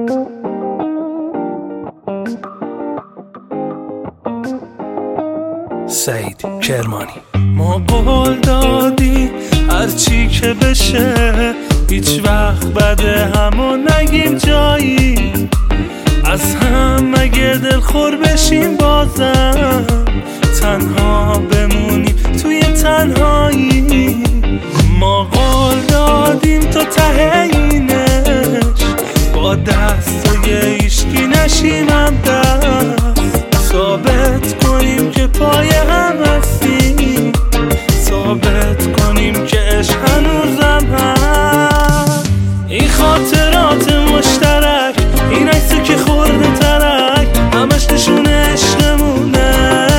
سعید کرمانی. ما قول دادی هرچی که بشه هیچ وقت بعد همو نگیم جایی، از هم اگه دلخور بشیم بازم تنها بمونیم توی تنهایی. ما قول دادیم تا ته اینش با دستای هیچکی نشیم هم دست، ثابت کنیم که پای هم هستیم، ثابت کنیم که عشق هنوزم هست. این خاطرات مشترک، این عکسی که خورده ترک، همش نشون عشقمونه،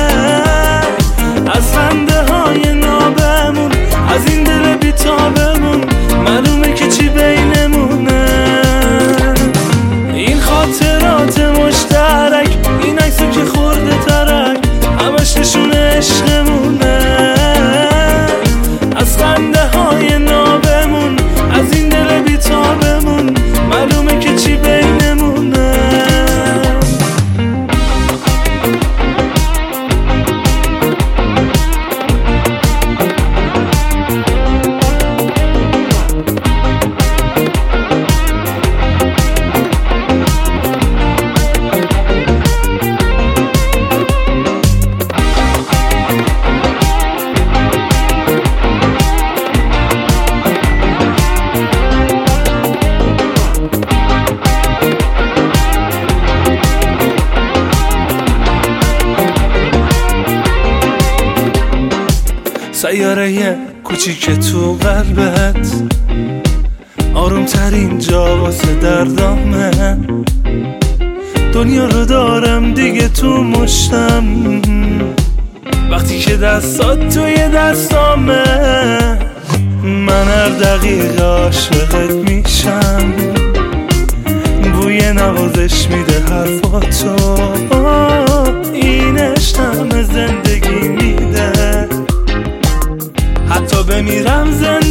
از خنده های نابمون، از این دل بیتابمون معلومه که چی بینمونه. این خاطرات مشترک، این عکسی که خورده ترک، همش نشون عشقمونه، از خنده های نابمون، از این دل بیتابمون معلومه که چی بینمونه. سیاره کوچیک تو قلبت، آروم ترین جا واسه دردامه، دنیا رو دارم دیگه تو مشتم، وقتی که دستات توی دستامه، من هر دقیقه عاشقت میشم، بوی نوازش میده حرفاتو، این عشقم زندگی میده، حتی بمیرم زنده